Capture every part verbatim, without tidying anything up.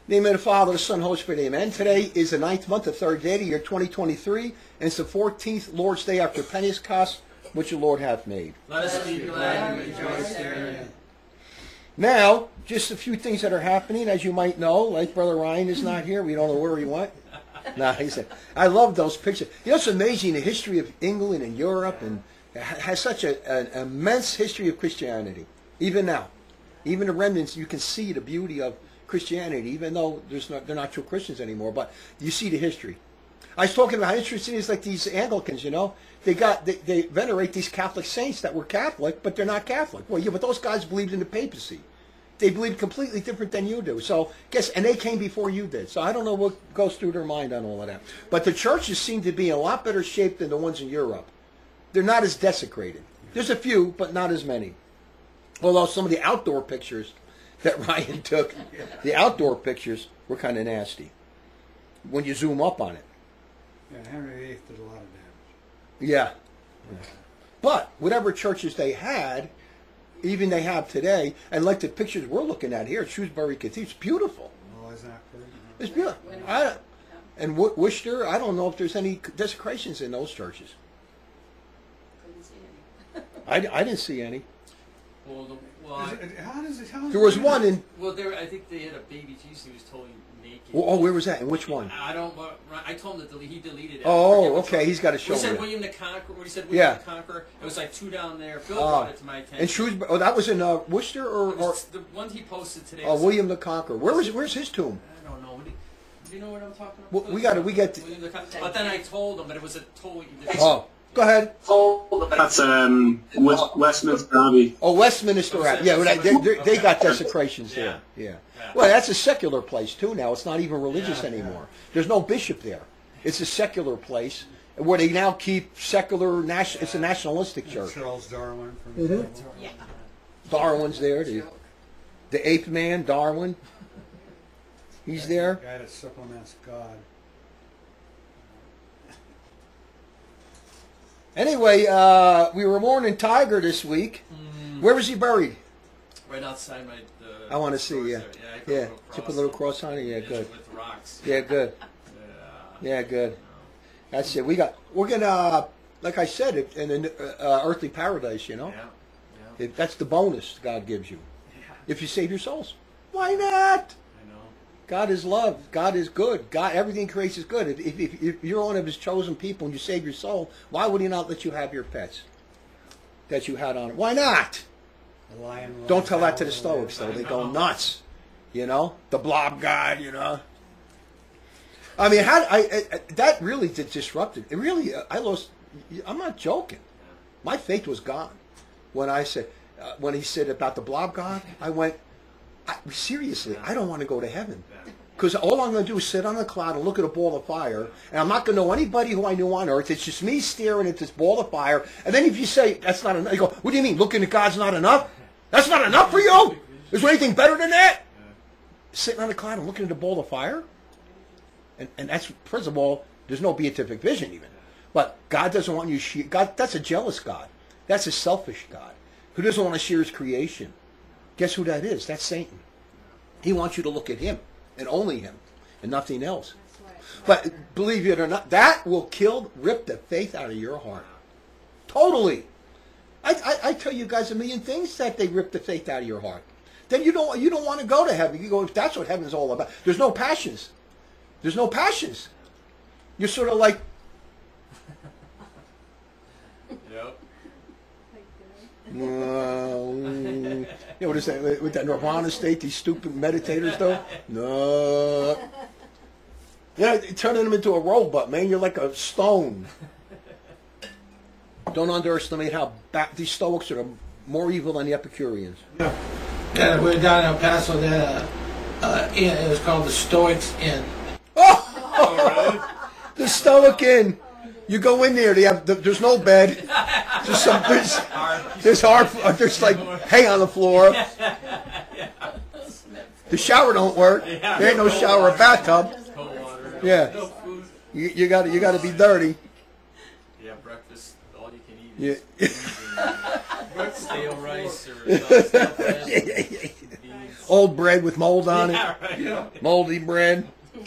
In the name of the Father, the Son, Holy Spirit, amen. Today is the ninth month, the third day of the year twenty twenty-three, and it's the fourteenth Lord's Day after Pentecost, which the Lord hath made. Let us be glad and rejoice therein. Now, just a few things that are happening, as you might know, like Brother Ryan is not here. We don't know where he went. No, he said, I love those pictures. You know, it's amazing, the history of England and Europe, and has such a, an immense history of Christianity. Even now, even the remnants, you can see the beauty of Christianity, even though there's not, they're not true Christians anymore, but you see the history. I was talking about how interesting it is, like these Anglicans, you know, they got they, they venerate these Catholic saints that were Catholic, but they're not Catholic. Well, yeah, but those guys believed in the papacy. They believed completely different than you do. So, guess, and they came before you did. So I don't know what goes through their mind on all of that. But the churches seem to be in a lot better shape than the ones in Europe. They're not as desecrated. There's a few, but not as many. Although some of the outdoor pictures that Ryan took, the outdoor pictures were kind of nasty when you zoom up on it. Yeah, Henry the Eighth did a lot of damage. Yeah. yeah. But whatever churches they had, even they have today, and like the pictures we're looking at here, Shrewsbury Cathedral, it's beautiful. Oh, isn't that pretty? It's beautiful. I, and Wo- Worcester, I don't know if there's any desecrations in those churches. Couldn't see any. I, I didn't see any. Well, the, well, I, Is it, how does it? How does There was it- one in. well, there. I think they had a baby Jesus who was totally naked. Oh, oh, where was that? And which one? I don't. I told him that delete, he deleted it. Oh, okay. He's got to show He said me. William the Conqueror. What he said, William Yeah. the Conqueror. It was like two down there. Bill Oh. brought it to my attention. And Shrewsbury. Oh, that was in uh, Worcester, or, It or was the one he posted today. oh, was- William the Conqueror. Where was? Where's his tomb? I don't know. What do, you, do you know what I'm talking about? Well, we gotta- we got to- William the Con- But then I told him, but it was a totally different. Oh, go ahead. That's um, West, Westminster Abbey. Oh, Westminster Abbey. Yeah, well, they, they, they got desecrations there. Yeah. Well, that's a secular place too now. It's not even religious Yeah. anymore. There's no bishop there. It's a secular place where they now keep secular. Nation, it's a nationalistic church. Charles Darwin from Mhm. Yeah. Darwin's there. The, the ape man, Darwin. He's there. The guy that supplements God. Anyway, uh, we were mourning Tiger this week. Where was he buried? Right outside my. The I want to see. doors Yeah. there. Yeah. I put a Yeah. little Did you put cross a little cross on it? Yeah, in- good. With rocks. Yeah, good. Yeah. Yeah, good. That's it. We got. We're gonna, uh, like I said, it in an uh, earthly paradise. You know, Yeah. Yeah. It- that's the bonus God gives you Yeah. if you save your souls. Why not? I know. God is love. God is good. God, everything He creates is good. If, if, if, if you're one of His chosen people and you save your soul, why would He not let you have your pets that you had on it? Why not? The lion. Don't tell that to the runs Stoics, though. I They go know. nuts. You know, the blob god. You know. I mean, how I, I that really did disrupted. It really, uh, I lost. I'm not joking. My faith was gone when I said uh, when he said about the blob god. I went, I, seriously, I don't want to go to heaven. Yeah. Because all I'm going to do is sit on the cloud and look at a ball of fire, and I'm not going to know anybody who I knew on earth. It's just me staring at this ball of fire. And then if you say that's not enough, you go, "What do you mean? Looking at God's not enough? That's not enough for you? Is there anything better than that?" Sitting on the cloud and looking at a ball of fire, and and that's first of all, there's no beatific vision even. But God doesn't want you. to share, God, that's a jealous God. That's a selfish God who doesn't want to share His creation. Guess who that is? That's Satan. He wants you to look at him and only him and nothing else. But believe it or not, that will kill, rip the faith out of your heart. Totally. I, I, I tell you guys a million things that they rip the faith out of your heart. Then you don't you don't want to go to heaven. You go, if that's what heaven's all about. There's no passions. There's no passions. You're sort of like, Yep. no. You know what is that with that Nirvana state? These stupid meditators, though. No. Yeah, turning them into a robot, man. You're like a stone. Don't underestimate how ba- these Stoics are more evil than the Epicureans. Yeah, we're down in El Paso. They had a uh, inn. It was called the Stoics Inn. Oh, the Stoic Inn. You go in there. They have the, there's no bed. There's some there's there's hard there's like hay on the floor. The shower don't work. There ain't no shower or bathtub. Cold water. Yeah. No food. You, you got you got to be dirty. Yeah, breakfast. All you can eat. Yeah. Is stale rice or uh, stale bread, Yeah, yeah, yeah. beans. Old bread with mold on Yeah, it. right. Yeah. Moldy bread.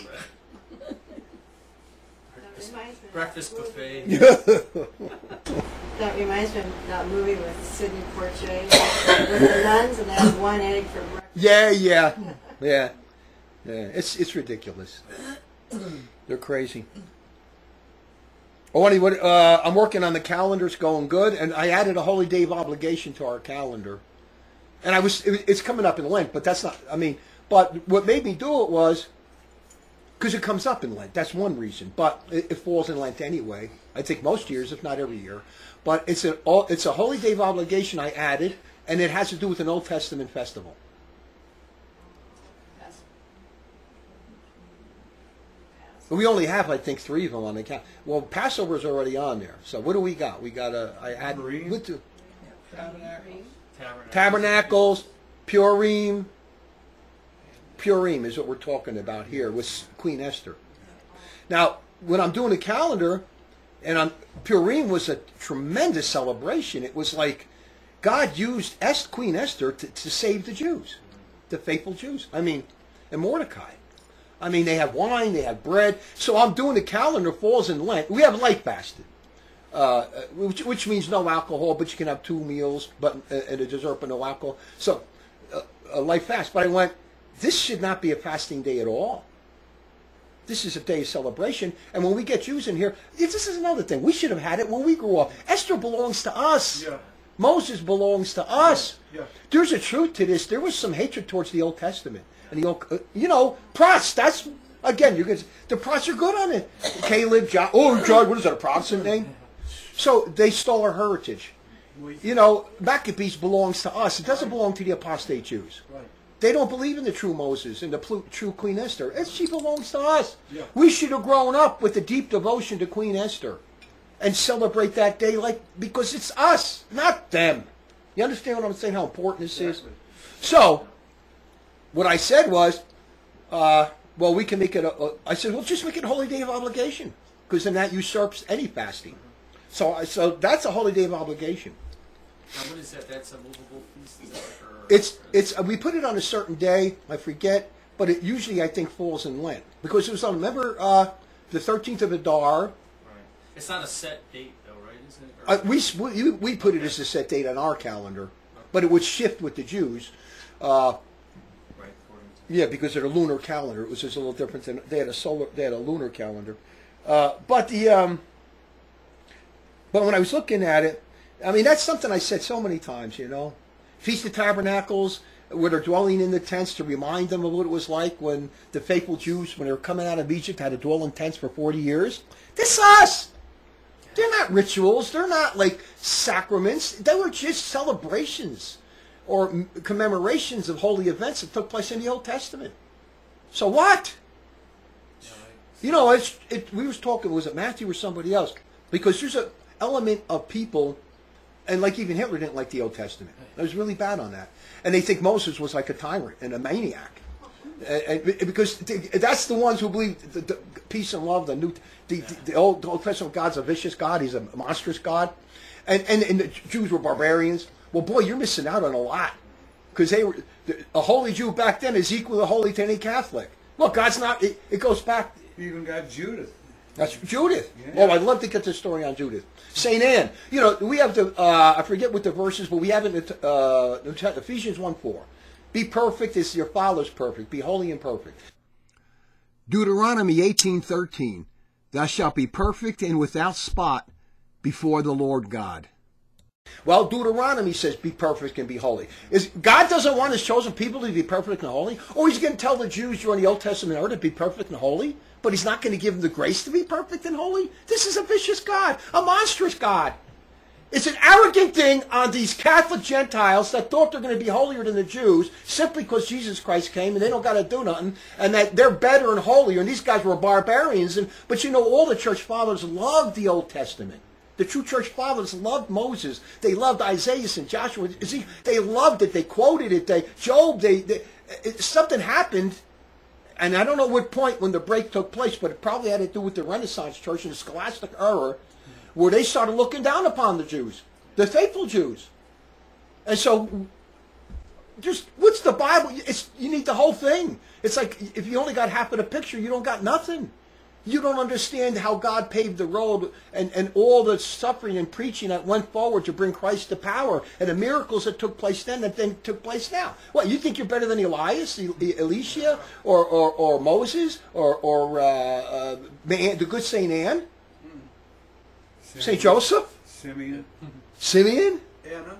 That reminds me of Breakfast that buffet. movie- That reminds me of that movie with Sidney Poitier with the nuns, and they had one egg for breakfast. Yeah, yeah, yeah, yeah. It's it's ridiculous. They're crazy. Oh, anyway, uh, I'm working on the calendar. It's going good, and I added a holy day of obligation to our calendar. And I was it, it's coming up in Lent, but that's not. I mean, but what made me do it was because it comes up in Lent. That's one reason, but it, it falls in Lent anyway. I think most years, if not every year. But it's a it's a holy day of obligation I added, and it has to do with an Old Testament festival. We only have, I think, three of them on the count. Well, Passover's already on there. So what do we got? We got a. I add Purim. what do- Tabernacles. Tabernacle. Tabernacles, Purim. Purim is what we're talking about here with Queen Esther. Now, when I'm doing the calendar, and I'm, Purim was a tremendous celebration. It was like God used Est, Queen Esther to, to save the Jews, the faithful Jews. I mean, and Mordecai. I mean, they have wine, they have bread. So I'm doing the calendar, falls in Lent. We have light fasted, uh, which, which means no alcohol, but you can have two meals, but uh, and a dessert, but no alcohol. So uh, a light fast. But I went, this should not be a fasting day at all. This is a day of celebration. And when we get Jews in here, this is another thing. We should have had it when we grew up. Esther belongs to us. Yeah. Moses belongs to us. Yeah. There's a truth to this. There was some hatred towards the Old Testament. And the old, uh, you know, Prots, that's, again, you guys, the Prots are good on it. Caleb, John, oh, John, what is that, a Protestant name? So they stole our heritage. You know, Maccabees belongs to us. It doesn't belong to the apostate Jews. Right. They don't believe in the true Moses and the pl- true Queen Esther. It's, she belongs to us. Yeah. We should have grown up with a deep devotion to Queen Esther and celebrate that day like because it's us, not them. You understand what I'm saying? How important this is. Exactly. So, what I said was, uh, well, we can make it. A, a, I said, well, just make it a holy day of obligation because then that usurps any fasting. So, I- so that's a holy day of obligation. Now, what is that? That's a movable feast? Is that like, or, It's it's uh, we put it on a certain day. I forget, but it usually I think falls in Lent because it was on. Remember uh, the thirteenth of Adar. Right. It's not a set date, though, right? Isn't it? Or- Uh, we s- we we put it as a set date on our calendar, but it would shift with the Jews. Uh, right, according to. yeah, because of the lunar calendar, it was just a little different than they had a solar. They had a lunar calendar, uh, but the um, but when I was looking at it, I mean that's something I said so many times. You know, Feast of Tabernacles, where they're dwelling in the tents to remind them of what it was like when the faithful Jews, when they were coming out of Egypt, had to dwell in tents for forty years. This us. They're not rituals. They're not like sacraments. They were just celebrations or m- commemorations of holy events that took place in the Old Testament. So what? Yeah, right. You know, it's it. We was talking. Was it Matthew or somebody else? Because there's an element of people, and like even Hitler didn't like the Old Testament. It was really bad on that, and they think Moses was like a tyrant and a maniac. And, and because that's the ones who believe the, the peace and love, the new, the, the, the old, the Old Testament God's a vicious God. He's a monstrous God, and and, and the Jews were barbarians. Well, boy, you're missing out on a lot because they were a holy Jew back then is equal to holy to any Catholic. Look, God's not. It, it goes back. You even got Judith. That's Judith. Yeah. Oh, I'd love to get the story on Judith. Saint Anne. You know, we have the. Uh, I forget what the verses, but we have it in uh, Ephesians one four. Be perfect as your Father's perfect. Be holy and perfect. Deuteronomy eighteen thirteen. Thou shalt be perfect and without spot before the Lord God. Well, Deuteronomy says be perfect and be holy. Is God doesn't want his chosen people to be perfect and holy? Or he's going to tell the Jews during the Old Testament era to be perfect and holy? But he's not going to give them the grace to be perfect and holy? This is a vicious God, a monstrous God. It's an arrogant thing on these Catholic Gentiles that thought they're going to be holier than the Jews simply because Jesus Christ came and they don't got to do nothing and that they're better and holier and these guys were barbarians. And But you know, all the church fathers loved the Old Testament. The true church fathers loved Moses. They loved Isaiah and Joshua. See, they loved it. They quoted it. They Job. They, they it, something happened, and I don't know what point when the break took place, but it probably had to do with the Renaissance church and the Scholastic era, where they started looking down upon the Jews, the faithful Jews. And so just what's the Bible? It's you need the whole thing. It's like if you only got half of the picture, you don't got nothing. You don't understand how God paved the road and, and all the suffering and preaching that went forward to bring Christ to power and the miracles that took place then that then took place now. What, you think you're better than Elias, E- Elisha, or, or, or Moses, or, or uh, uh, Man, the good Saint Anne? Saint Joseph? Simeon. Simeon? Anna.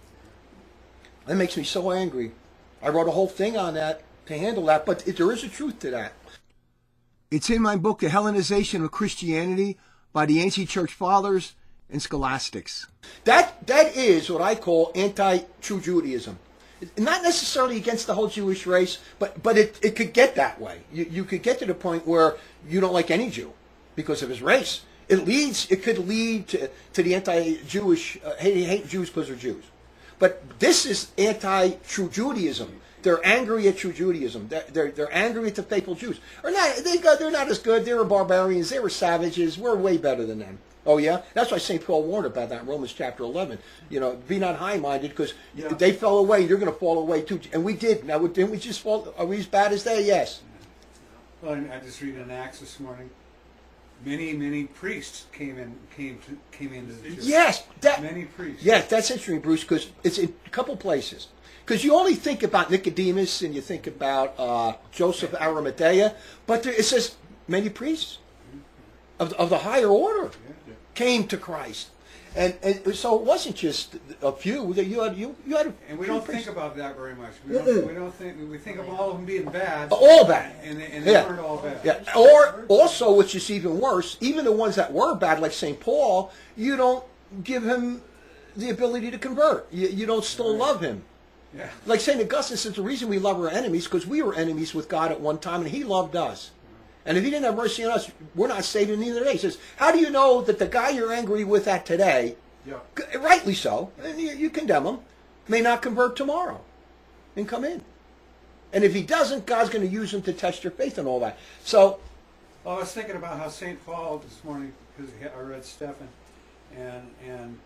That makes me so angry. I wrote a whole thing on that to handle that, but it, there is a truth to that. It's in my book, The Hellenization of Christianity by the Ancient Church Fathers and Scholastics. That that is what I call anti-true Judaism. Not necessarily against the whole Jewish race, but but it, it could get that way. You, you could get to the point where you don't like any Jew because of his race. It leads. It could lead to, to the anti-Jewish, uh, hate, hate Jews because they're Jews. But this is anti-true Judaism. They're angry at true Judaism. They're, they're, they're angry at the faithful Jews. Or not, they go, they're not as good. They were barbarians. They were savages. We're way better than them. Oh, yeah? That's why Saint Paul warned about that in Romans chapter eleven. You know, be not high-minded because Yeah. they fell away. You're going to fall away too. And we did. Now, didn't we just fall? Are we as bad as they? Yes. Well, and I just read in Acts this morning. Many, many priests came in, came to, came into the church. Yes. That, Many priests. yes, that's interesting, Bruce, because it's in a couple places. Because you only think about Nicodemus and you think about uh, Joseph of Arimathea, but there, it says many priests of, of the higher order came to Christ. And, and so it wasn't just a few. That you had you, you had. And we few don't priests. think about that very much. We don't, we don't think we think of all of them being bad. All bad. And they, and they Yeah. weren't all bad. Yeah. Or also, which is even worse, even the ones that were bad, like Saint Paul, you don't give him the ability to convert. You, you don't still love him. Yeah. Like Saint Augustine says, the reason we love our enemies because we were enemies with God at one time, and He loved us. And if He didn't have mercy on us, we're not saved in neither day. He says, how do you know that the guy you're angry with at today, Yeah. rightly so, and you, you condemn him, may not convert tomorrow and come in? And if he doesn't, God's going to use him to test your faith and all that. So, Well, I was thinking about how Saint Paul this morning, because I read Stephen, and and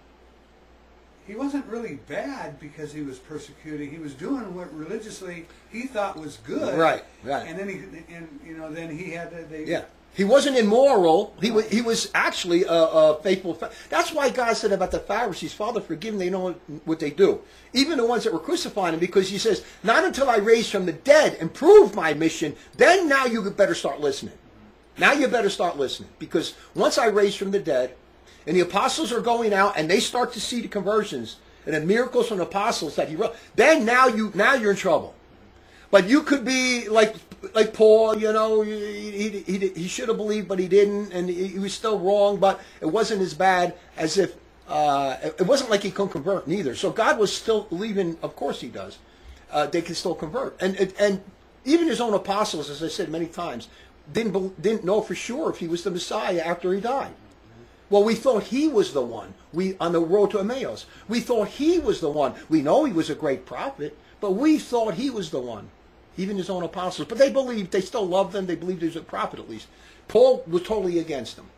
he wasn't really bad because he was persecuting. He was doing what religiously he thought was good. Right, right. And then he, and you know, then he had to. They, yeah. He wasn't immoral. He was, he was actually a, a faithful. Fa- That's why God said about the Pharisees, Father, forgive them, they know what, what they do. Even the ones that were crucifying him, because He says, not until I raise from the dead and prove my mission, then now you better start listening. Now you better start listening. Because once I raise from the dead, and the apostles are going out, and they start to see the conversions and the miracles from the apostles that He wrote, then now, you, now you're in trouble. But you could be like like Paul, you know, he, he, he, he should have believed, but he didn't, and he, he was still wrong, but it wasn't as bad as if, uh, it wasn't like he couldn't convert neither. So God was still believing, of course He does, uh, they can still convert. And, and and even His own apostles, as I said many times, didn't, bel- didn't know for sure if He was the Messiah after He died. Well, we thought He was the one. We on the road to Emmaus, we thought He was the one. We know He was a great prophet, but we thought He was the one. Even His own apostles. But they believed, they still loved them. They believed He was a prophet at least. Paul was totally against them.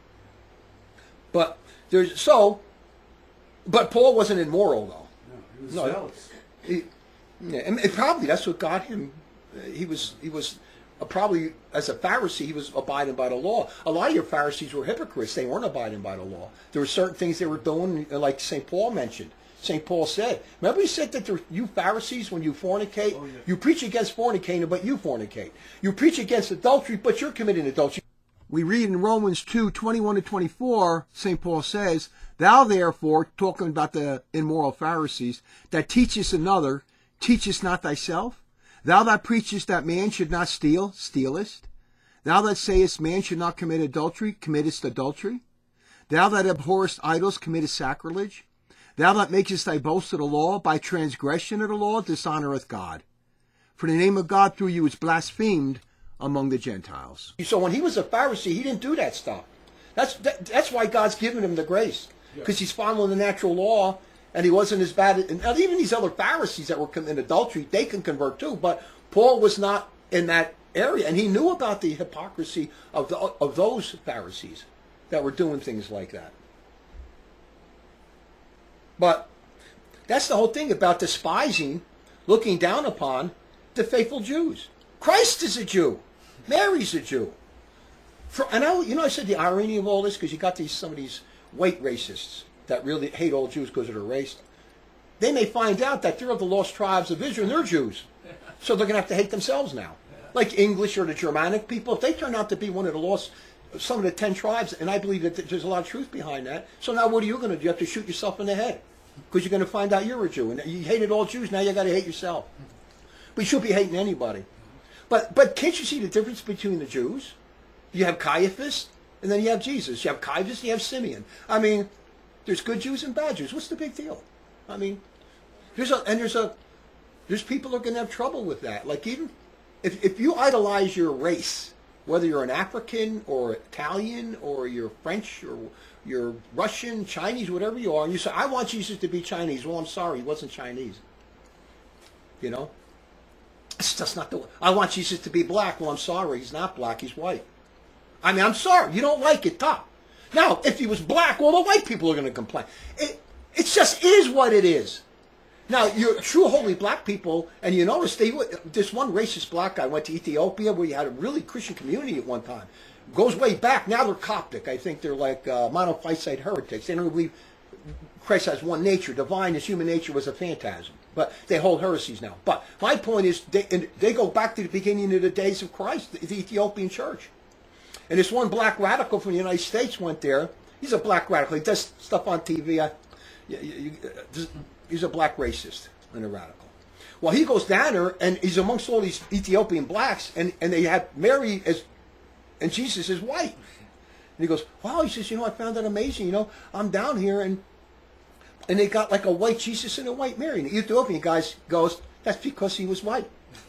But there's, so, but Paul wasn't immoral though. No, he was No. zealous. He, yeah, and, and probably that's what got him. uh, He was, he was uh, probably, as a Pharisee, he was abiding by the law. A lot of your Pharisees were hypocrites. They weren't abiding by the law. There were certain things they were doing, uh, like Saint Paul mentioned. Saint Paul said, remember he said that there, you Pharisees, when you fornicate, Oh, yeah. you preach against fornicating, but you fornicate. You preach against adultery, but you're committing adultery. We read in Romans two, twenty-one to twenty-four, Saint Paul says, thou therefore, talking about the immoral Pharisees, that teachest another, teachest not thyself? Thou that preachest that man should not steal, stealest? Thou that sayest man should not commit adultery, committest adultery? Thou that abhorrest idols, committest sacrilege? Thou that makest thy boast of the law, by transgression of the law, dishonoreth God. For the name of God through you is blasphemed among the Gentiles. So when he was a Pharisee, he didn't do that stuff. That's that, that's why God's given him the grace. Because he's following the natural law, and he wasn't as bad. And even these other Pharisees that were committing adultery, they can convert too. But Paul was not in that area, and he knew about the hypocrisy of, the, of those Pharisees that were doing things like that. But that's the whole thing about despising looking down upon the faithful Jews. Christ is a Jew. Mary's a Jew. For, and I, you know, I said the irony of all this, because you got these some of these white racists that really hate all Jews because of their race. They may find out that they're of the lost tribes of Israel and they're Jews. So they're going to have to hate themselves now. Like English or the Germanic people, if they turn out to be one of the lost, some of the ten tribes, and I believe that there's a lot of truth behind that. So now what are you going to do? You have to shoot yourself in the head because you're going to find out you're a Jew. And you hated all Jews, now you got to hate yourself. But you shouldn't be hating anybody. But, but can't you see the difference between the Jews? You have Caiaphas, and then you have Jesus. You have Caiaphas, and you have Simeon. I mean, there's good Jews and bad Jews. What's the big deal? I mean, there's a, and there's a, there's people who are going to have trouble with that. Like even, if, if you idolize your race, whether you're an African or Italian or you're French or you're Russian, Chinese, whatever you are, and you say, I want Jesus to be Chinese. Well, I'm sorry, he wasn't Chinese. You know? It's just not the way. I want Jesus to be black. Well, I'm sorry, he's not black, he's white. I mean, I'm sorry, you don't like it, tough. Now, if he was black, well, the white people are going to complain. It, it just is what it is. Now, you're true holy black people, and you notice they, this one racist black guy went to Ethiopia where you had a really Christian community at one time. Goes way back. Now they're Coptic. I think they're like uh, monophysite heretics. They don't believe Christ has one nature. Divine as human nature was a phantasm. But they hold heresies now. But my point is, they, and they go back to the beginning of the days of Christ, the, the Ethiopian church. And this one black radical from the United States went there. He's a black radical. He does stuff on T V. I, you, you, uh, he's a black racist and a radical. Well, he goes down there, and he's amongst all these Ethiopian blacks, and, and they had Mary as, and Jesus is white. And he goes, wow, he says, you know, I found that amazing. You know, I'm down here, and and they got like a white Jesus and a white Mary. And the Ethiopian guy goes, that's because he was white.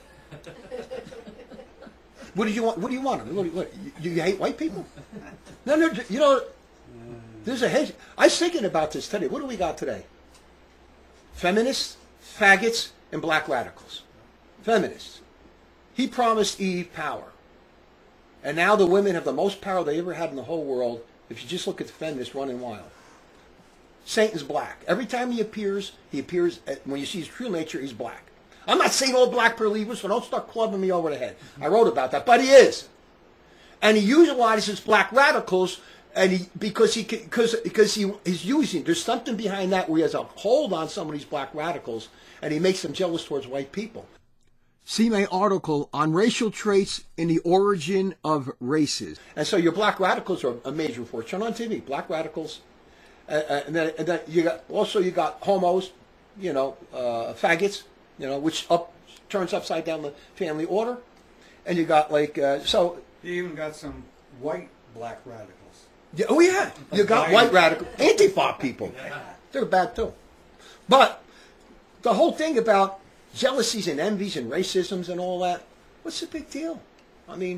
What do you want? What do you want? What, what, you, you hate white people? No, no. You know, there's a hedge. I was thinking about this today. What do we got today? Feminists, faggots, and black radicals. Feminists. He promised Eve power, and now the women have the most power they ever had in the whole world. If you just look at the feminists running wild. Satan's black. Every time he appears, he appears. At, when you see his true nature, he's black. I'm not saying all black believers, so don't start clubbing me over the head. I wrote about that, but he is, and he utilizes black radicals, and he because he because because he he's using. There's something behind that where he has a hold on some of these black radicals, and he makes them jealous towards white people. See my article on racial traits in the origin of races. And so your black radicals are a major force. Turn on T V, black radicals, uh, and then and then you got also you got homos, you know, uh, faggots. You know, which up turns upside down the family order, and you got like uh, so. You even got some white black radicals. Yeah, oh yeah, you got white radical Antifa people. They're bad too. But the whole thing about jealousies and envies and racisms and all that, what's the big deal? I mean,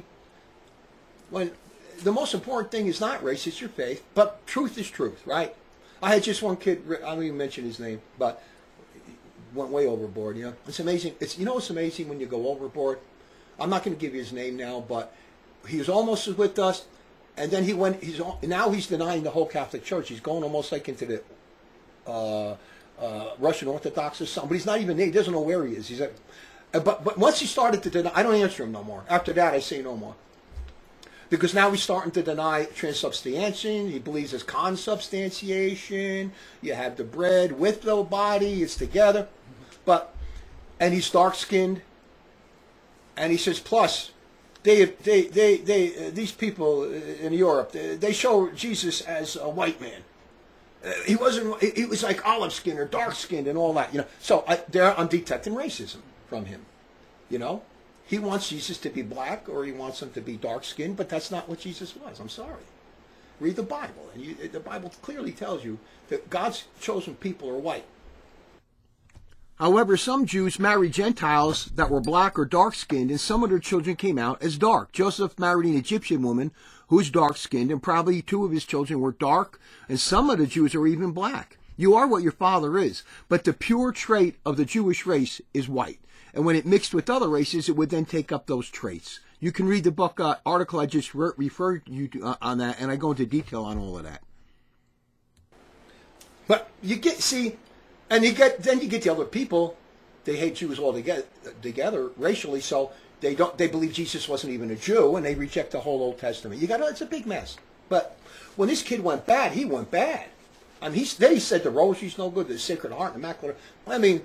when the most important thing is not race, it's your faith. But truth is truth, right? I had just one kid. I don't even mention his name, but. Went way overboard, you know. It's amazing. It's you know it's amazing when you go overboard. I'm not going to give you his name now, but he was almost with us, and then he went. He's now he's denying the whole Catholic Church. He's going almost like into the uh, uh, Russian Orthodox or something. But he's not even there. He doesn't know where he is. He's at, uh, but but once he started to deny, I don't answer him no more. After that, I say no more. Because now he's starting to deny transubstantiation. He believes it's consubstantiation. You have the bread with the body. It's together. But, and he's dark-skinned. And he says, plus, they, they, they, they, uh, these people in Europe, they, they show Jesus as a white man. Uh, he wasn't, he was like olive-skinned or dark-skinned and all that, you know. So I, there I'm detecting racism from him, you know. He wants Jesus to be black or he wants him to be dark-skinned, but that's not what Jesus was. I'm sorry. Read the Bible. And you, the Bible clearly tells you that God's chosen people are white. However, some Jews married Gentiles that were black or dark-skinned, and some of their children came out as dark. Joseph married an Egyptian woman who was dark-skinned, and probably two of his children were dark, and some of the Jews are even black. You are what your father is, but the pure trait of the Jewish race is white. And when it mixed with other races, it would then take up those traits. You can read the book uh, article I just re- referred you to uh, on that, and I go into detail on all of that. But you get see, and you get then you get the other people they hate Jews altogether, together racially. So they don't. They believe Jesus wasn't even a Jew, and they reject the whole Old Testament. You got it's a big mess. But when this kid went bad, he went bad. I mean, he then he said the rosary's no good, the Sacred Heart, and Immaculate. I mean,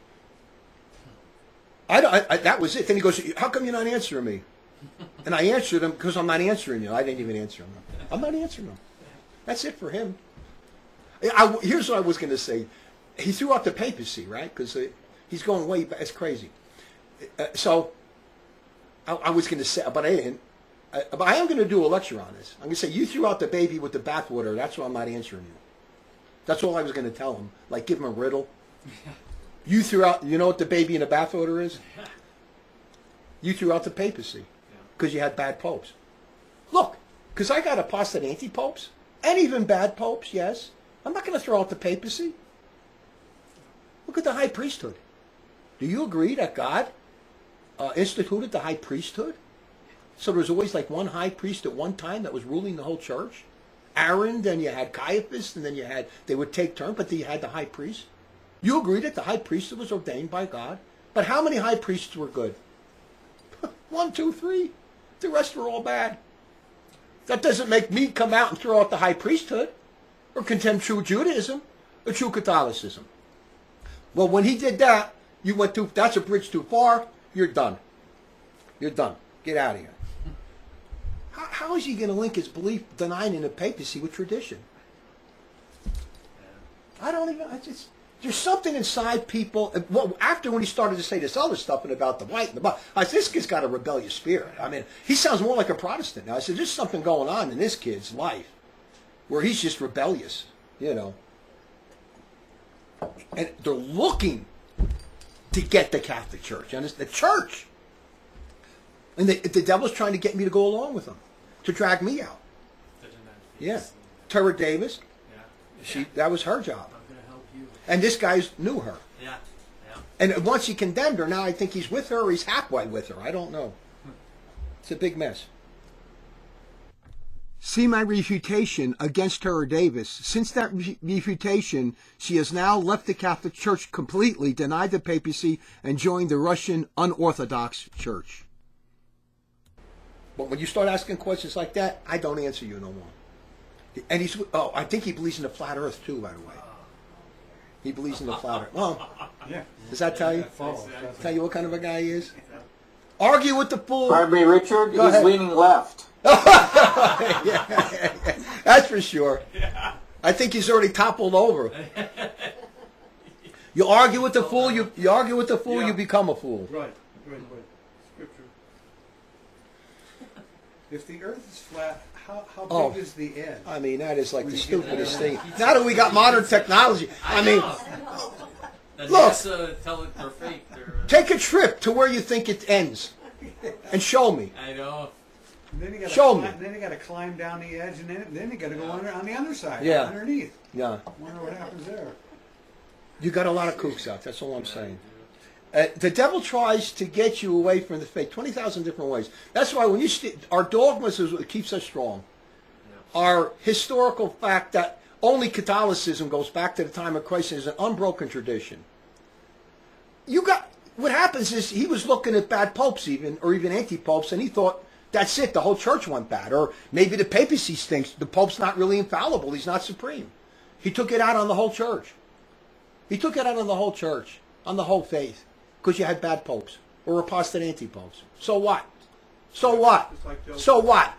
I, I, I that was it. Then he goes, "How come you're not answering me?" And I answered him because I'm not answering you. I didn't even answer him. I'm not answering him. That's it for him. I, here's what I was going to say. He threw out the papacy, right? Because uh, he's going way back. It's crazy. Uh, so I, I was going to say, but I didn't. I, but I am going to do a lecture on this. I'm going to say, you threw out the baby with the bathwater. That's why I'm not answering you. That's all I was going to tell him. Like, give him a riddle. You threw out, you know what the baby in the bathwater is? You threw out the papacy because you had bad popes. Look, because I got apostate anti-popes and even bad popes, yes. I'm not going to throw out the papacy. Look at the high priesthood. Do you agree that God uh, instituted the high priesthood? So there was always like one high priest at one time that was ruling the whole church? Aaron, then you had Caiaphas, and then you had, they would take turn, but then you had the high priest. You agree that the high priesthood was ordained by God? But how many high priests were good? One, two, three. The rest were all bad. That doesn't make me come out and throw out the high priesthood or condemn true Judaism or true Catholicism. Well, when he did that, you went too, that's a bridge too far, you're done. You're done. Get out of here. How, how is he going to link his belief denying in the papacy with tradition? I don't even, I just, there's something inside people. Well, after when he started to say this other stuff and about the white and the black, I said, this kid's got a rebellious spirit. I mean, he sounds more like a Protestant now. I said, there's something going on in this kid's life where he's just rebellious, you know. And they're looking to get the Catholic Church. And it's the church. And the, the devil's trying to get me to go along with them, to drag me out. Yeah. Tara Davis, Yeah. she that was her job. I'm going to help you. And this guy knew her. Yeah. Yeah. And once he condemned her, now I think he's with her or he's halfway with her. I don't know. It's a big mess. See my refutation against Tara Davis. Since that re- refutation, she has now left the Catholic Church completely, denied the papacy, and joined the Russian unorthodox church. But when you start asking questions like that, I don't answer you no more. And he's, oh, I think he believes in the flat earth too, by the way. He believes in the flat earth. Well, Yeah. does that tell you? Follow, that's- Tell you what kind of a guy he is? Argue with the fool. Pardon me, Richard? Go He's ahead. leaning left. That's for sure. I think he's already toppled over. You argue with the fool, you, you argue with the fool, Yeah. you become a fool. Right, right, right. Scripture. If the earth is flat, how, how big Oh. is the edge? I mean, that is like the When you get stupidest there. thing. Now that we got modern technology, I mean, The Look. NASA tell it they're fake. They're, uh, take a trip to where you think it ends and show me. I know. And then you gotta Show climb, me. Then you got to climb down the edge, and then then you got to go under on the other side. Yeah. Underneath. Yeah. Wonder what happens there. You got a lot of kooks out. That's all I'm saying. Uh, the devil tries to get you away from the faith twenty thousand different ways. That's why when you st- our dogmas is what keeps us strong. Our historical fact that only Catholicism goes back to the time of Christ is an unbroken tradition. You got what happens is he was looking at bad popes even or even anti-popes, and he thought that's it. The whole church went bad, or maybe the papacy stinks. The pope's not really infallible. He's not supreme. He took it out on the whole church. He took it out on the whole church, on the whole faith, because you had bad popes or apostate anti-popes. So what? So what? Just like Joe. So what?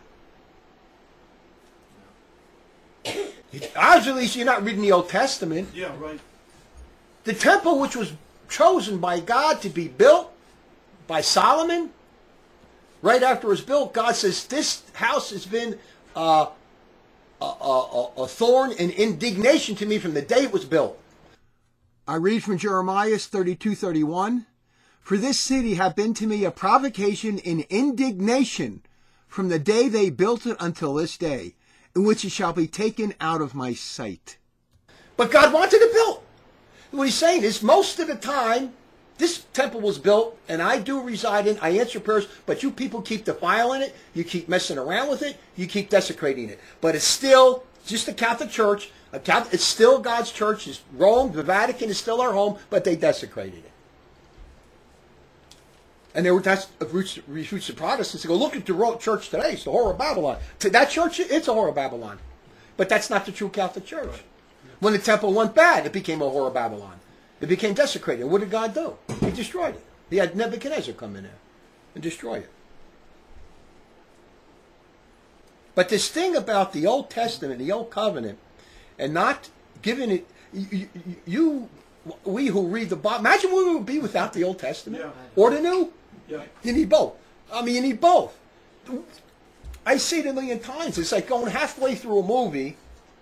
Obviously, you're not reading the Old Testament. Yeah, right. The temple, which was chosen by God to be built by Solomon, right after it was built, God says, this house has been uh, a, a, a thorn and indignation to me from the day it was built. I read from Jeremiah thirty-two thirty-one. For this city have been to me a provocation and indignation from the day they built it until this day, in which it shall be taken out of my sight. But God wanted it built. What he's saying is most of the time, this temple was built, and I do reside in, I answer prayers, but you people keep defiling it, you keep messing around with it, you keep desecrating it. But it's still just a Catholic church. A Catholic, it's still God's church. It's Rome, the Vatican is still our home, but they desecrated it. And they were that's roots, roots of Protestants. They go, look at the ro- church today. It's the whore of Babylon. To that church, it's a whore of Babylon. But that's not the true Catholic Church. Right. When the temple went bad, it became a whore of Babylon. It became desecrated. What did God do? He destroyed it. He had Nebuchadnezzar come in there and destroy it. But this thing about the Old Testament, the Old Covenant, and not giving it, you, you, you we who read the Bible, imagine what we would be without the Old Testament Yeah. or the New. Yeah. You need both. I mean, you need both. I see it a million times. It's like going halfway through a movie,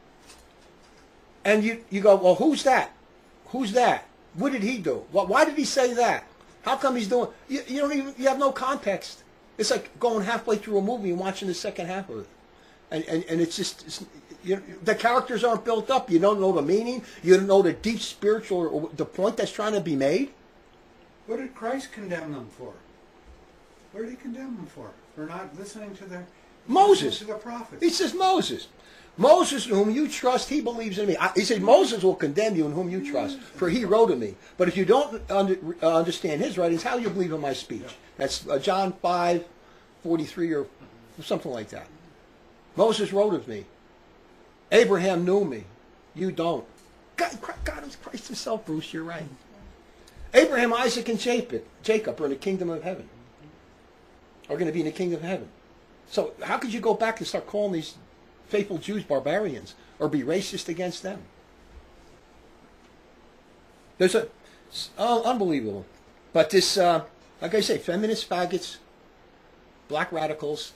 and you, you go, well, who's that? Who's that? What did he do? Why, why did he say that? How come he's doing? You, you don't even. You have no context. It's like going halfway through a movie and watching the second half of it, and and, and it's just it's, you, the characters aren't built up. You don't know the meaning. You don't know the deep spiritual or the point that's trying to be made. What did Christ condemn them for? What did he condemn them for? For not listening to the Moses. to the prophets. He says Moses. Moses, in whom you trust, he believes in me. I, he said, Moses will condemn you in whom you trust, for he wrote of me. But if you don't under, uh, understand his writings, how do you believe in my speech? Yeah. That's uh, John five forty-three or something like that. Moses wrote of me. Abraham knew me. You don't. God, God is Christ himself, Bruce, you're right. Abraham, Isaac, and Jacob, Jacob are in the kingdom of heaven. Are going to be in the kingdom of heaven. So how could you go back and start calling these faithful Jews barbarians or be racist against them? There's a oh, unbelievable. But this, uh, like I say, feminist faggots, black radicals,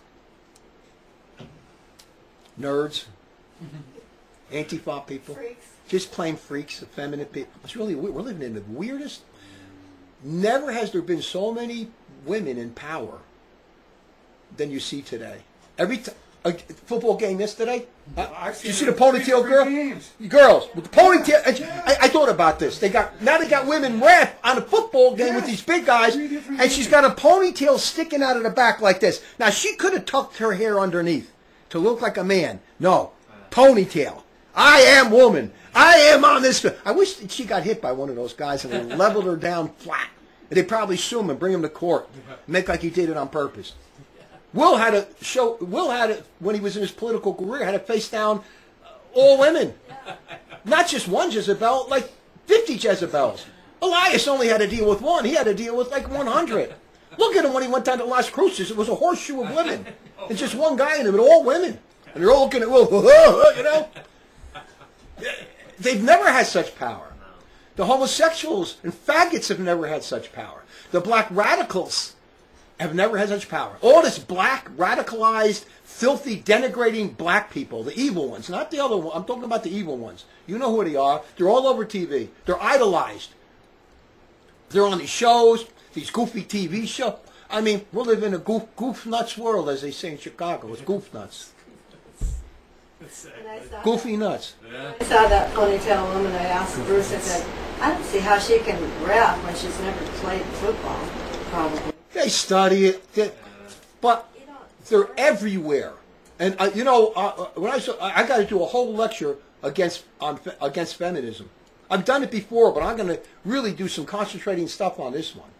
nerds, Antifa people, Freaks. just plain freaks, effeminate people. It's really weird. We're living in the weirdest. Never has there been so many women in power than you see today. Every time. A football game yesterday. Uh, I've did you seen see the it ponytail three girl? games. Girls with the ponytail. and I, I thought about this. They got now they got women rap on a football game with Yes, these big guys, three different and she's games. got a ponytail sticking out of the back like this. Now she could have tucked her hair underneath to look like a man. No, ponytail. I am woman. I am on this. I wish that she got hit by one of those guys and they leveled her down flat. They'd probably sue him and bring him to court, make like he did it on purpose. Will had a show. Will had it when he was in his political career. Had to face down uh, all women, not just one Jezebel, like fifty Jezebels. Elias only had to deal with one. He had to deal with like one hundred. Look at him when he went down to Las Cruces. It was a horseshoe of women, and just one guy in it, but all women, and they're all looking at Will. You know, they've never had such power. The homosexuals and faggots have never had such power. The black radicals have never had such power. All this black, radicalized, filthy, denigrating black people, the evil ones, not the other ones. I'm talking about the evil ones. You know who they are. They're all over T V. They're idolized. They're on these shows, these goofy T V shows. I mean, we're living in a goof, goof nuts world, as they say in Chicago. It's goof nuts. And I saw Goofy nuts. Yeah. I saw that ponytail woman. I asked Bruce, I said, I don't see how she can rap when she's never played football, probably. They study it, they- but You don't- they're everywhere. And uh, you know, uh, when I saw, I got to do a whole lecture against on fe- against feminism. I've done it before, but I'm going to really do some concentrating stuff on this one.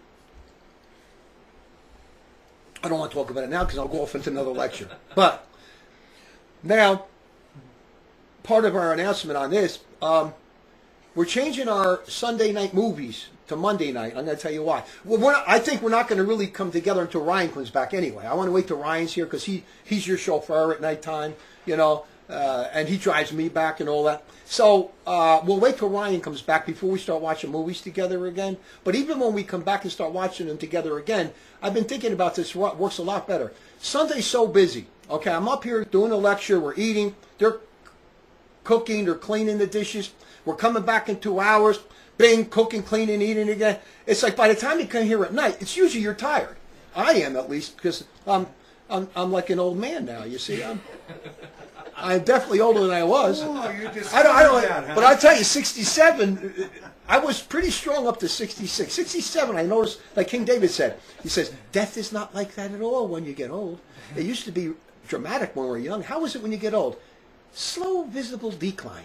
I don't want to talk about it now because I'll go off into another lecture. But now, part of our announcement on this, um, we're changing our Sunday night movies to Monday night. I'm going to tell you why. Well, we're not, I think we're not going to really come together until Ryan comes back anyway. I want to wait till Ryan's here because he, he's your chauffeur at nighttime, you know, uh, and he drives me back and all that. So uh, we'll wait till Ryan comes back before we start watching movies together again. But even when we come back and start watching them together again, I've been thinking about this. It works a lot better. Sunday's so busy. Okay, I'm up here doing a lecture. We're eating. They're cooking. They're cleaning the dishes. We're coming back in two hours. Bing, cooking, cleaning, eating again. It's like by the time you come here at night, it's usually you're tired. I am at least because I'm I'm I'm like an old man now. You see, I'm I'm definitely older than I was. Oh, you just I don't, I don't, that, huh? but I tell you, sixty-seven. I was pretty strong up to sixty-six. sixty-seven. I noticed, like King David said, he says, "Death is not like that at all when you get old. It used to be dramatic when we were young. How is it when you get old? Slow, visible declines."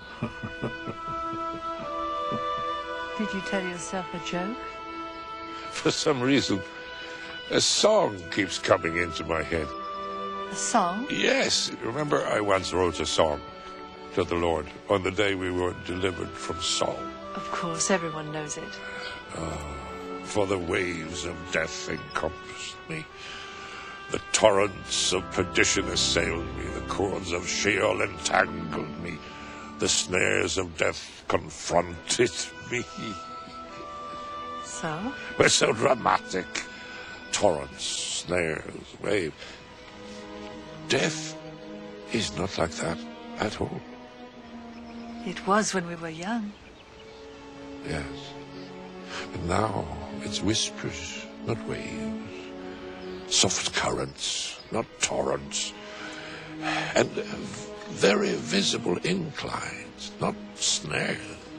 Did you tell yourself a joke? For some reason, a song keeps coming into my head. A song? Yes, remember I once wrote a song to the Lord on the day we were delivered from Saul. Of course, everyone knows it. For the waves of death encompassed me. The torrents of perdition assailed me. The cords of Sheol entangled me. The snares of death confronted me. So? We're so dramatic. Torrents, snares, waves. Death is not like that at all. It was when we were young. Yes. But now it's whispers, not waves. Soft currents, not torrents. And uh, very visible inclines, not snares.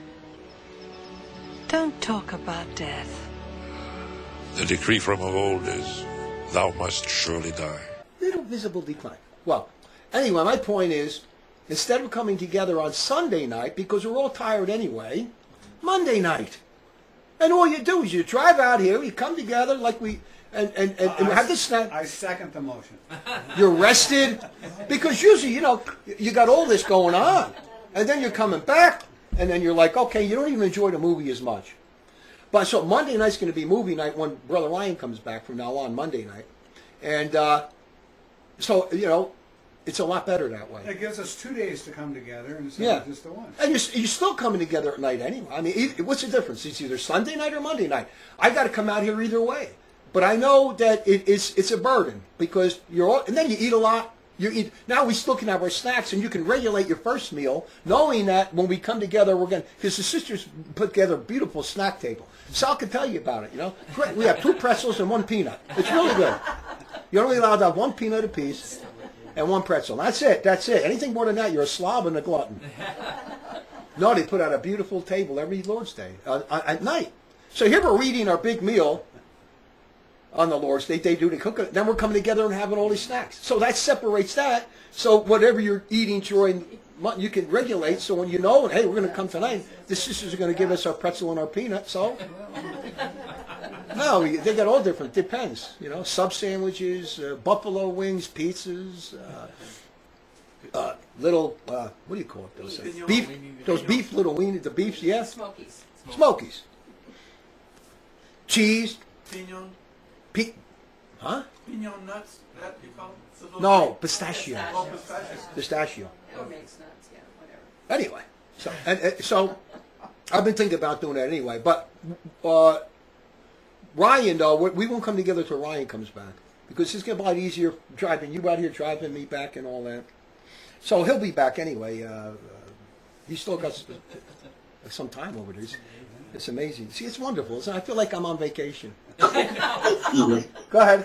Don't talk about death. The decree from of old is, thou must surely die. Little visible decline. Well, anyway, my point is, instead of coming together on Sunday night, because we're all tired anyway, Monday night. And all you do is you drive out here, you come together like we, and, and, and, and I have the s- snack. I second the motion. You're rested. Because usually, you know, you got all this going on. And then you're coming back, and then you're like, okay, you don't even enjoy the movie as much. But so Monday night's going to be movie night when Brother Ryan comes back from now on, Monday night. And uh, so, you know, it's a lot better that way. It gives us two days to come together instead Yeah. of just the one. And you're, you're still coming together at night anyway. I mean, e- what's the difference? It's either Sunday night or Monday night. I got to come out here either way. But I know that it, it's it's a burden because you're all, and then you eat a lot. You eat now. We still can have our snacks, and you can regulate your first meal, knowing that when we come together, we're going to. Because the sisters put together a beautiful snack table. Sal can tell you about it. You know, we have two pretzels and one peanut. It's really good. You're only allowed to have one peanut apiece and one pretzel. That's it. That's it. Anything more than that, you're a slob and a glutton. No, they put out a beautiful table every Lord's Day uh, uh, at night. So here we're eating our big meal on the Lord's Day. They do the cook it. Then we're coming together and having all these snacks. So that separates that. So whatever you're eating during month, you can regulate. So when you know, hey, we're going to come tonight, the sisters are going to give us our pretzel and our peanut. So no, we- they got all different. Depends, you know, sub sandwiches, uh, buffalo wings, pizzas. Uh, uh, little, uh, what do you call it? Those things? Pignon. Beef, those beef little weenies, the beefs, yeah? Smokies. Smokies. Cheese, Pignon, pe- huh? pignon nuts, that you call it? No, pistachio. Oh, pistachios. Pistachio. Or mixed nuts, yeah, whatever. Anyway, so and, and so I've been thinking about doing that anyway. But uh, Ryan, though, we, we won't come together till Ryan comes back because it's gonna be a lot easier driving you out here, driving me back, and all that. So he'll be back anyway. Uh, uh, he's still got s- some time over there. It's, it's amazing. See, it's wonderful. Isn't it? I feel like I'm on vacation. Go ahead.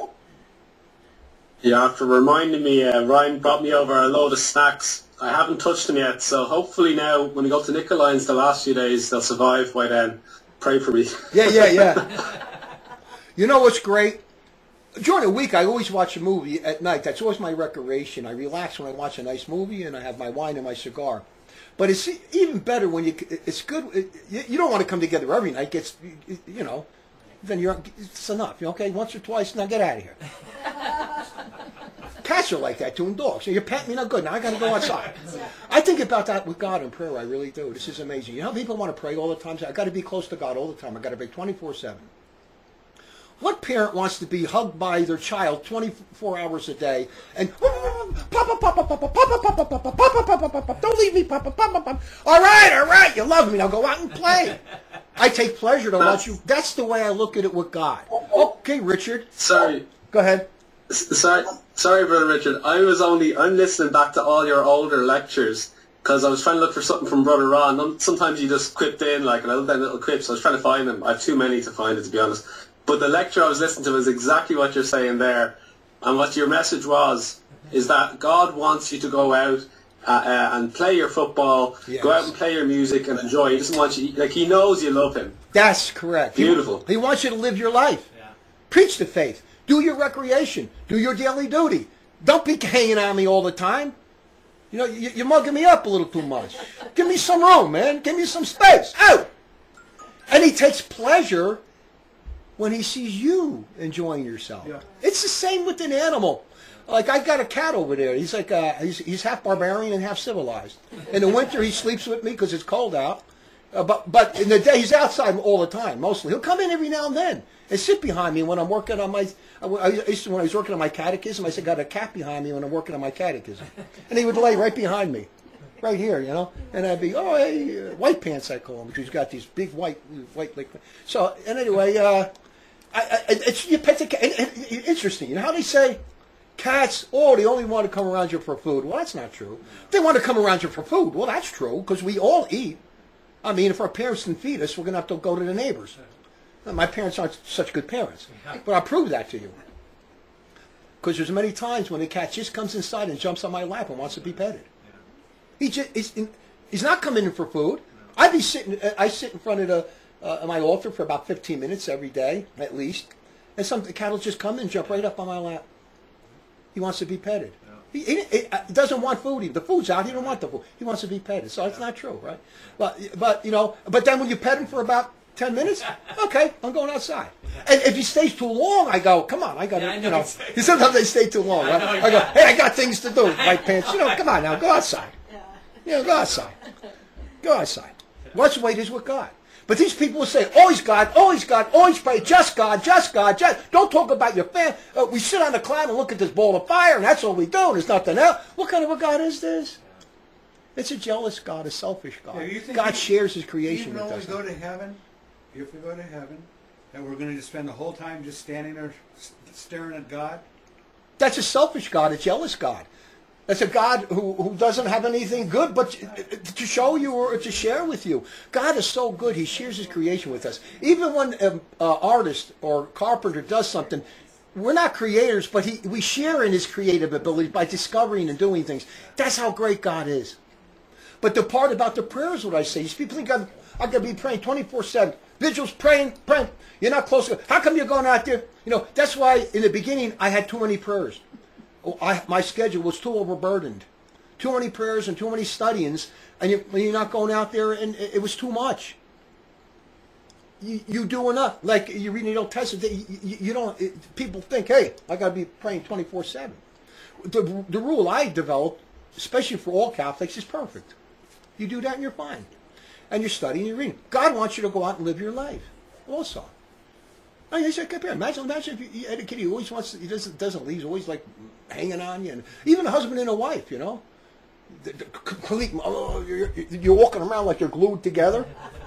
Yeah, after reminding me, uh, Ryan brought me over a load of snacks. I haven't touched them yet, so hopefully now, when we go to Nicolaine's the last few days, they'll survive by then. Pray for me. Yeah, yeah, yeah. You know what's great? During the week, I always watch a movie at night. That's always my recreation. I relax when I watch a nice movie, and I have my wine and my cigar. But it's even better when you. It's good. It, you you don't want to come together every night. Gets you know, then you're it's enough. Okay, once or twice. Now get out of here. Cats are like that too, and dogs. You pet me, not good. Now I got to go outside. I think about that with God in prayer. I really do. This is amazing. You know how people want to pray all the time. I got to be close to God all the time. I got to pray twenty-four seven. What parent wants to be hugged by their child twenty-four hours a day and papa, papa, papa, papa, papa, papa, papa, papa, papa, don't leave me, papa, papa, papa. All right, all right, you love me. Now go out and play. I take pleasure to watch you. That's the way I look at it with God. Okay, Richard. Sorry. Go ahead. S- Sorry, sorry, Brother Richard. I was only, I'm listening back to all your older lectures because I was trying to look for something from Brother Ron. And sometimes you just quipped in, like, and I love that little quips. I was trying to find them. I have too many to find it, to be honest. But the lecture I was listening to was exactly what you're saying there. And what your message was, is that God wants you to go out uh, uh, and play your football, Yes. go out and play your music and enjoy. He doesn't want you, like, he knows you love him. That's correct. He- Beautiful. He, wants you to live your life. Yeah. Preach the faith. Do your recreation. Do your daily duty. Don't be hanging on me all the time. You know, you, you're mugging me up a little too much. Give me some room, man. Give me some space. Out. And he takes pleasure when he sees you enjoying yourself. Yeah. It's the same with an animal. Like I got a cat over there. He's like uh, he's he's half barbarian and half civilized. In the winter, he sleeps with me because it's cold out. Uh, but but in the day, he's outside all the time. Mostly, he'll come in every now and then and sit behind me when I'm working on my. I I used to, when I was working on my catechism, I said, "Got a cat behind me when I'm working on my catechism," and he would lay right behind me, right here, you know. And I'd be, "Oh, hey, uh, white pants," I call him, because he's got these big white white like. So and anyway, uh, I, I, it's you pet the cat. And, and, interesting, you know how they say. Cats, oh, they only want to come around you for food. Well, that's not true. They want to come around you for food. Well, that's true, because we all eat. I mean, if our parents didn't feed us, we're going to have to go to the neighbors. My parents aren't such good parents. But I'll prove that to you. Because there's many times when the cat just comes inside and jumps on my lap and wants to be petted. He just, he's, he's not coming in for food. I'd be sitting, I sit in front of the, uh, my altar for about fifteen minutes every day, at least. And some the cat will just come and jump right up on my lap. He wants to be petted. He, he, he doesn't want food. Even. The food's out. He don't want the food. He wants to be petted. So it's not true, right? But but you know. But then when you pet him for about ten minutes, okay, I'm going outside. And if he stays too long, I go, come on, I got to, Yeah, I know you know. exactly. Sometimes they stay too long. Right? I know I go, hey, I got things to do. White pants. You know, come on now, go outside. Yeah. You know, go outside. Go outside. Watch the way it is with God. But these people will say, always God, always God, always pray, just God, just God, just. Don't talk about your family. Uh, we sit on the cloud and look at this ball of fire, and that's all we do, and there's nothing else. What kind of a God is this? It's a jealous God, a selfish God. Yeah, you think God you- shares his creation Even with though we us. go to heaven, if we go to heaven, that we're going to just spend the whole time just standing there s- staring at God? That's a selfish God, a jealous God. That's a God who, who doesn't have anything good but to show you or to share with you. God is so good, he shares his creation with us. Even when an artist or carpenter does something, we're not creators, but he, we share in his creative ability by discovering and doing things. That's how great God is. But the part about the prayers, what I say, is people think I'm, I'm going to be praying twenty-four seven. Vigils, praying, praying. You're not close. How come you're going out there? You know, that's why in the beginning I had too many prayers. Oh, I, my schedule was too overburdened. Too many prayers and too many studyings, and you, you're not going out there, and it, it was too much. You, you do enough. Like you read the Old Testament, you, you, you don't. It, people think, hey, I got to be praying twenty-four seven. The, the rule I developed, especially for all Catholics, is perfect. You do that and you're fine. And you're studying, you're reading. God wants you to go out and live your life also. I mean, compare. Imagine, imagine if you, you had a kid, he always wants, he doesn't, doesn't leave, he's always like hanging on you. And even a husband and a wife, you know. The, the complete, oh, you're, you're walking around like you're glued together.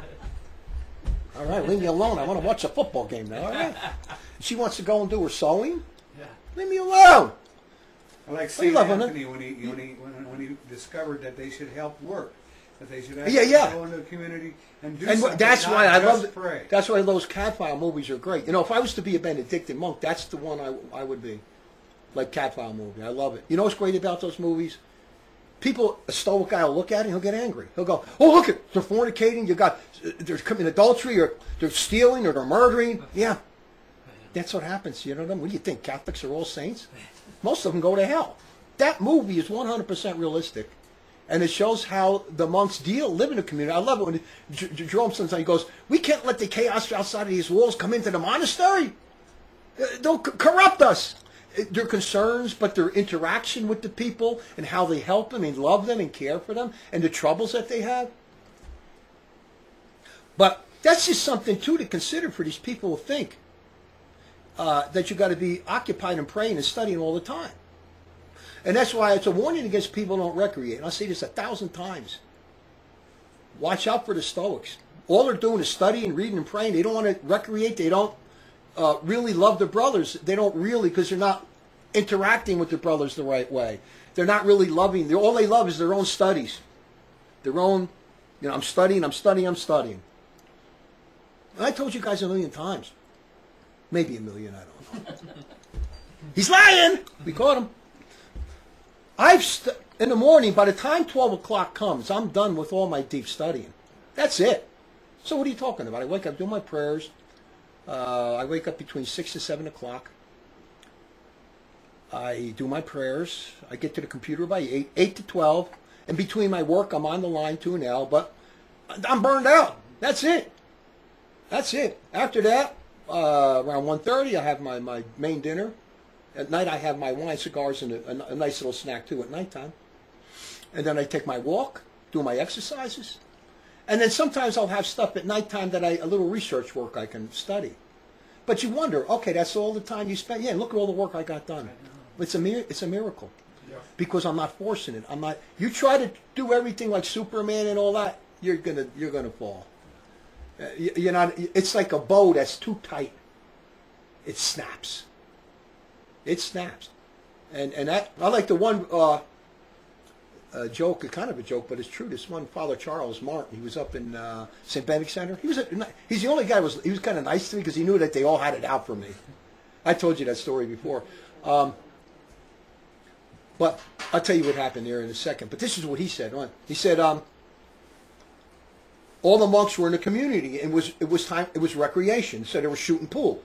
All right, leave me alone. I want to watch a football game now. All right. She wants to go and do her sewing. Yeah. Leave me alone. I like you Saint love him, Anthony when he, when, he, when, when he discovered that they should help work. That they should actually Yeah, yeah. go into the community and do And something. that's not why I just love. pray. That's why those cat file movies are great. You know, if I was to be a Benedictine monk, that's the one I, I would be. Like cat file movie, I love it. You know what's great about those movies? People, a stoic guy will look at it and he'll get angry. He'll go, "Oh, look it, they're fornicating. You got, they're committing adultery, or they're stealing, or they're murdering." Yeah, that's what happens. You know what I mean? What do you think? Catholics are all saints? Most of them go to hell. That movie is one hundred percent realistic. And it shows how the monks deal, live in the community. I love it when J- J- Jerome sometimes he goes, "We can't let the chaos outside of these walls come into the monastery. Uh, They'll c- corrupt us." Uh, Their concerns, but their interaction with the people and how they help them and love them and care for them and the troubles that they have. But that's just something, too, to consider for these people who think uh, that you got to be occupied and praying and studying all the time. And that's why it's a warning against people who don't recreate. And I'll say this a thousand times. Watch out for the Stoics. All they're doing is studying, reading, and praying. They don't want to recreate. They don't uh, really love their brothers. They don't really, because they're not interacting with their brothers the right way. They're not really loving. They're, all they love is their own studies. Their own, you know, I'm studying, I'm studying, I'm studying. And I told you guys a million times. Maybe a million, I don't know. He's lying! We caught him. I've st- in the morning, by the time twelve o'clock comes, I'm done with all my deep studying. That's it. So what are you talking about? I wake up, do my prayers. Uh, I wake up between six and seven o'clock. I do my prayers. I get to the computer by eight, eight to twelve. And between my work, I'm on the line to an L, but I'm burned out. That's it. That's it. After that, uh, around one thirty, I have my, my main dinner. At night, I have my wine, cigars, and a, a, a nice little snack, too, at nighttime. And then I take my walk, do my exercises. And then sometimes I'll have stuff at nighttime that I, a little research work I can study. But you wonder, okay, that's all the time you spend. Yeah, look at all the work I got done. It's a, mir- it's a miracle. Because I'm not forcing it. I'm not. You try to do everything like Superman and all that, you're gonna you're gonna fall. Uh, you, you're not. It's like a bow that's too tight. It snaps. It snaps, and and that I like the one uh, uh, joke, kind of a joke, but it's true. This one, Father Charles Martin, he was up in uh, Saint Benedict Center. He was a, he's the only guy who was he was kind of nice to me because he knew that they all had it out for me. I told you that story before. Um, But I'll tell you what happened there in a second. But this is what he said. He said, um, all the monks were in the community. It was it was time. It was recreation. So they were shooting pool.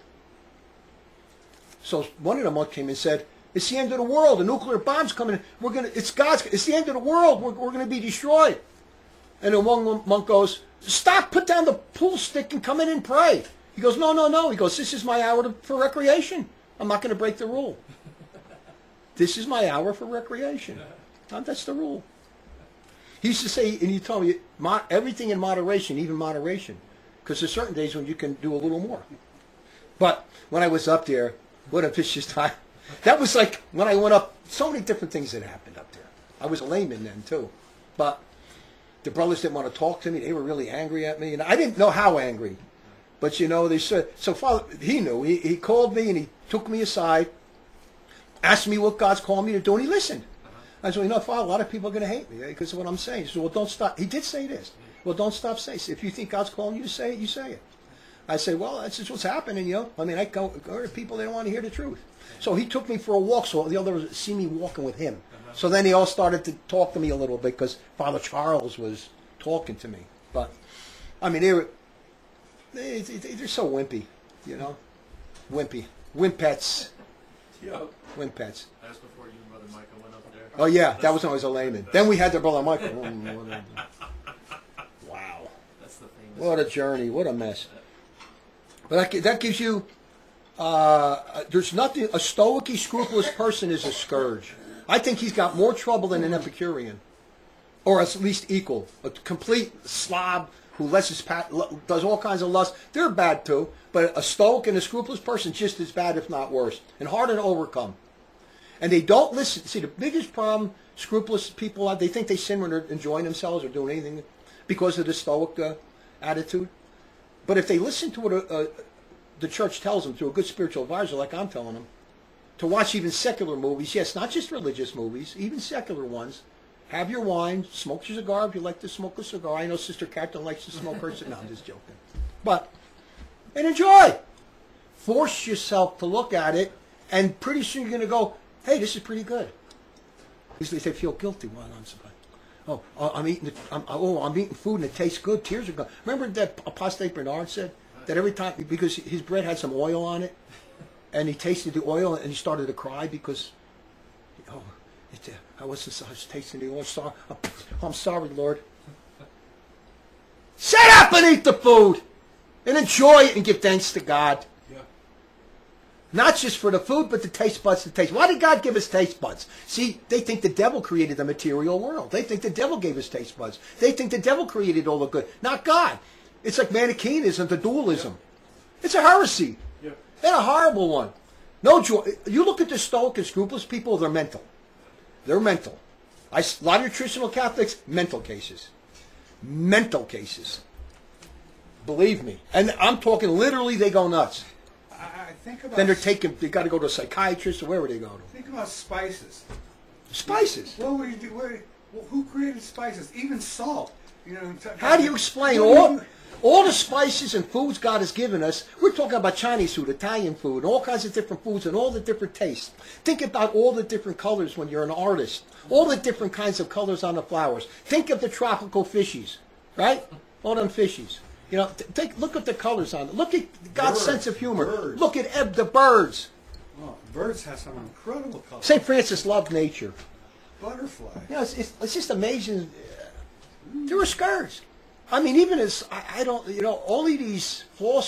So one of the monks came and said, "It's the end of the world. The nuclear bomb's coming. We're gonna. It's God's. It's the end of the world. We're we're gonna be destroyed." And then one monk goes, "Stop! Put down the pool stick and come in and pray." He goes, "No, no, no." He goes, "This is my hour to, for recreation. I'm not going to break the rule." This is my hour for recreation. Uh, That's the rule. He used to say, and he told me, mo- everything in moderation, even moderation. Because there's certain days when you can do a little more. But when I was up there, what a vicious time. That was like, when I went up, so many different things that happened up there. I was a layman then, too. But the brothers didn't want to talk to me. They were really angry at me. And I didn't know how angry. But, you know, they said, so Father, he knew. He, he called me and he took me aside. Asked me what God's calling me to do, and he listened. I said, you know, Father, a lot of people are going to hate me because of what I'm saying. He said, well, don't stop. He did say this. Well, don't stop saying it. If you think God's calling you to say it, you say it. I say, well, that's just what's happening, you know. I mean, I go, go to people, they don't want to hear the truth. So he took me for a walk, so the others see me walking with him. So then they all started to talk to me a little bit because Father Charles was talking to me. But, I mean, they were, they, they, they're so wimpy, you know. Wimpy. Wimpets. Wimpets. That's before you and Brother Michael went up there. Oh yeah, that was when I was a layman. Then we had the Brother Michael. Wow. That's the famous. What a journey. What a mess. But that, that gives you, uh, there's nothing, a stoic, scrupulous person is a scourge. I think he's got more trouble than an Epicurean. Or at least equal. A complete slob who lets his pat, does all kinds of lust. They're bad too. But a stoic and a scrupulous person just as bad, if not worse. And harder to overcome. And they don't listen. See, the biggest problem scrupulous people have, they think they sin when they're enjoying themselves or doing anything because of the stoic uh, attitude. But if they listen to what a, a, the church tells them through a good spiritual advisor like I'm telling them, to watch even secular movies, yes, not just religious movies, even secular ones, have your wine, smoke your cigar if you like to smoke a cigar. I know Sister Catherine likes to smoke her cigar. No, I'm just joking. But, and enjoy. Force yourself to look at it, and pretty soon you're going to go, hey, this is pretty good. Usually they feel guilty while I'm surprised. Oh, oh, I'm eating. I'm, oh, I'm eating food and it tastes good. Tears are going. Remember that Apostate Bernard said that every time because his bread had some oil on it, and he tasted the oil and he started to cry because, oh, it, uh, I wasn't. I was tasting the oil. Sorry, I'm sorry, Lord. Sit up and eat the food, and enjoy it and give thanks to God. Not just for the food, but the taste buds to taste. Why did God give us taste buds? See, they think the devil created the material world. They think the devil gave us taste buds. They think the devil created all the good. Not God. It's like Manichaeism, the dualism. Yeah. It's a heresy. Yeah. And a horrible one. No joy. You look at the stoic and scrupulous people, they're mental. They're mental. I, a lot of your traditional Catholics, mental cases. Mental cases. Believe me. And I'm talking literally, they go nuts. I think about Then they're taking, they got to go to a psychiatrist or wherever they go to. Think about spices. Spices. What would you do? Where, well, who created spices? Even salt. You know. T- How do you explain all all the spices and foods God has given us? We're talking about Chinese food, Italian food, all kinds of different foods and all the different tastes. Think about all the different colors when you're an artist. All the different kinds of colors on the flowers. Think of the tropical fishies, right? All them fishies. You know, th- take look at the colors on it. Look at God's Birds, sense of humor. birds. Look at Eb, the birds. Oh, birds have some incredible colors. Saint Francis loved nature. Butterfly. You know, it's, it's, it's just amazing. They were scourged. I mean, even as, I, I don't, you know, all of these false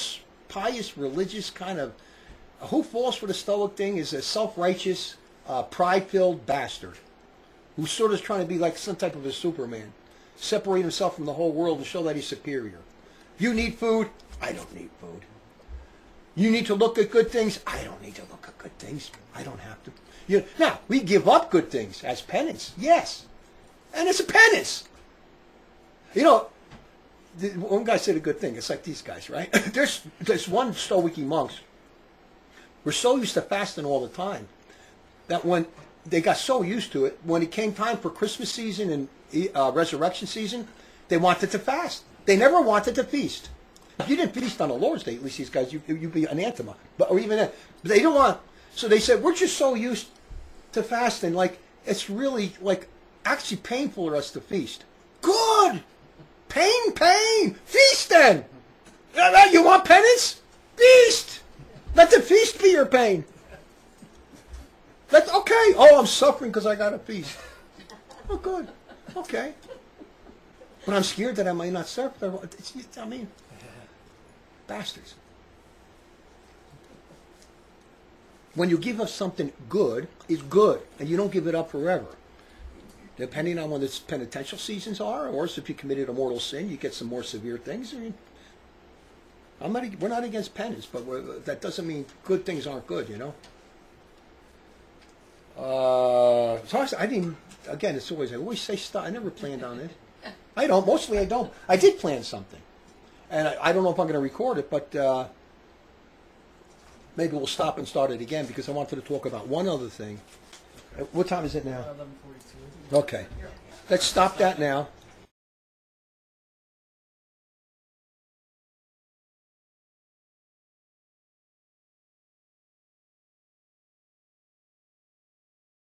pious, religious kind of. Who falls for the Stoic thing is a self-righteous, uh, pride-filled bastard who's sort of trying to be like some type of a Superman, separate himself from the whole world and show that he's superior. You need food? I don't need food. You need to look at good things? I don't need to look at good things. I don't have to. You, now, we give up good things as penance, yes. And it's a penance. You know, the, one guy said a good thing. It's like these guys, right? there's, there's one Stoic monks. We're so used to fasting all the time that when they got so used to it, when it came time for Christmas season and uh, resurrection season, they wanted to fast. They never wanted to feast. If you didn't feast on the Lord's Day, at least these guys, you, you'd be anathema. But, or even that. But they didn't want, so they said, we're just so used to fasting, like, it's really, like, actually painful for us to feast. Good! Pain, pain! Feast then! You want penance? Feast! Let the feast be your pain. Let, okay. Oh, I'm suffering because I got a feast. Oh, good. Okay. But I'm scared that I might not suffer. It's, I mean, bastards. When you give up something good, it's good, and you don't give it up forever. Depending on when the penitential seasons are, or if you committed a mortal sin, you get some more severe things. I mean, I'm not, we're not against penance, but we're, that doesn't mean good things aren't good, you know? Uh, so I, I didn't, again, it's always, I always say stuff, I never planned on it. I don't, mostly I don't. I did plan something. And I, I don't know if I'm going to record it, but uh, maybe we'll stop and start it again because I wanted to talk about one other thing. Uh, What time is it now? eleven forty-two. Okay. Let's stop that now.